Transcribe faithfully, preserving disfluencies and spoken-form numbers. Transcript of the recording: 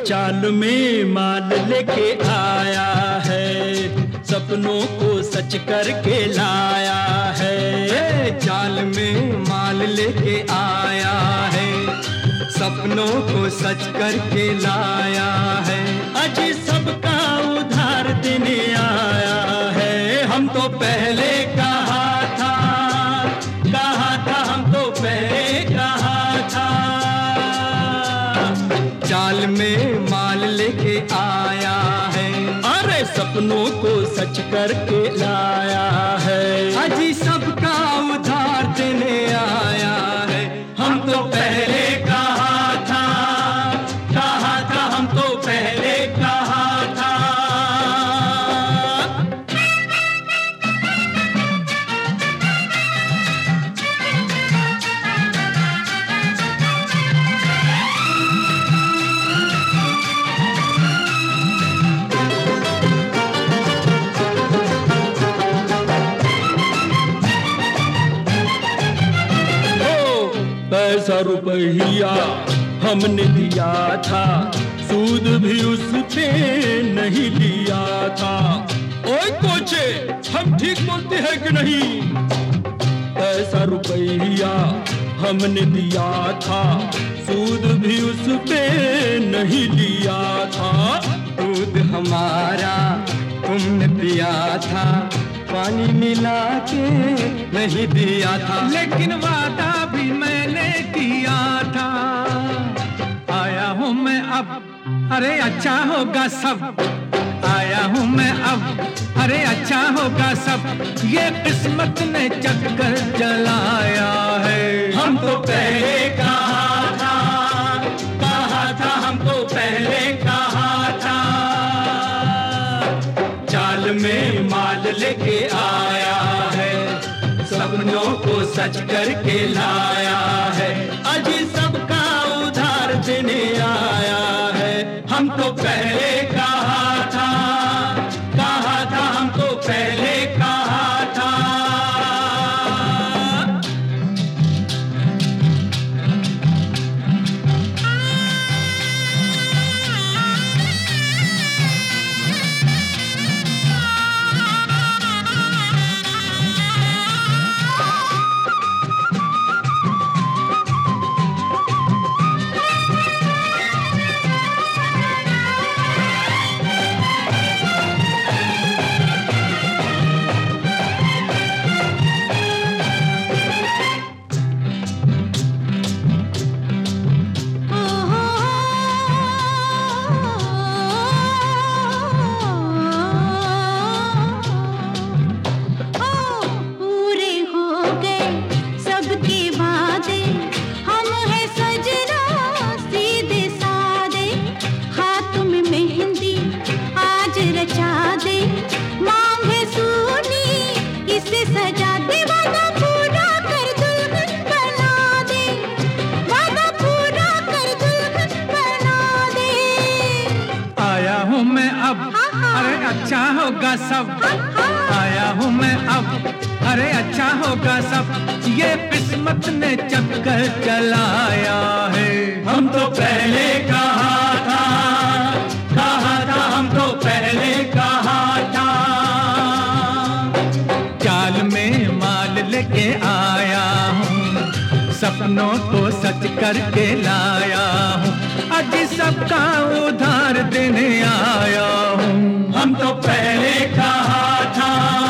चाल में माल लेके आया है, सपनों को सच करके लाया है। चाल में माल लेके आया है, सपनों को सच करके लाया है। अजी सबका उधार देने आया है। हम तो पहले कहा था, कहा था हम तो पहले कहा था। चाल में माल लेके आया है, अरे सपनों को सच करके लाया है। अजी सबका उधार देने आया है। हम तो पहले कहा था, कहा था हम तो पहले कहा था। पैसा रुपया हमने दिया था, सूद भी उस पे नहीं लिया था। ओए कोचे, हम ठीक बोलते हैं कि नहीं? पैसा रुपया हमने दिया था, सूद भी उस पे नहीं लिया था। दूध हमारा तुमने पिया था, पानी मिला के नहीं दिया था। लेकिन वादा भी मैंने किया था। आया हूँ मैं अब, अरे अच्छा होगा सब। आया हूँ मैं अब, अरे अच्छा होगा सब। ये किस्मत ने चक्कर चलाया है। हम तो पहले कहा था, कहा था हम तो पहले कहा था। चाल में माल लेके आया है, सपनों को सच करके लाया है। अजी सबका उधार देने आया है। हम तो पहले कहा था, कहा था हम तो पहले कहा था। अच्छा होगा सब। आया हूँ मैं अब, अरे अच्छा होगा सब। ये किस्मत ने चक्कर चलाया है। हम तो पहले कहा था, कहा था हम तो पहले कहा था। चाल में माल लेके आया हूँ, सपनों को सच करके लाया हूँ। आज सबका उधार देने आया हूँ। हम तो पहले कहा था,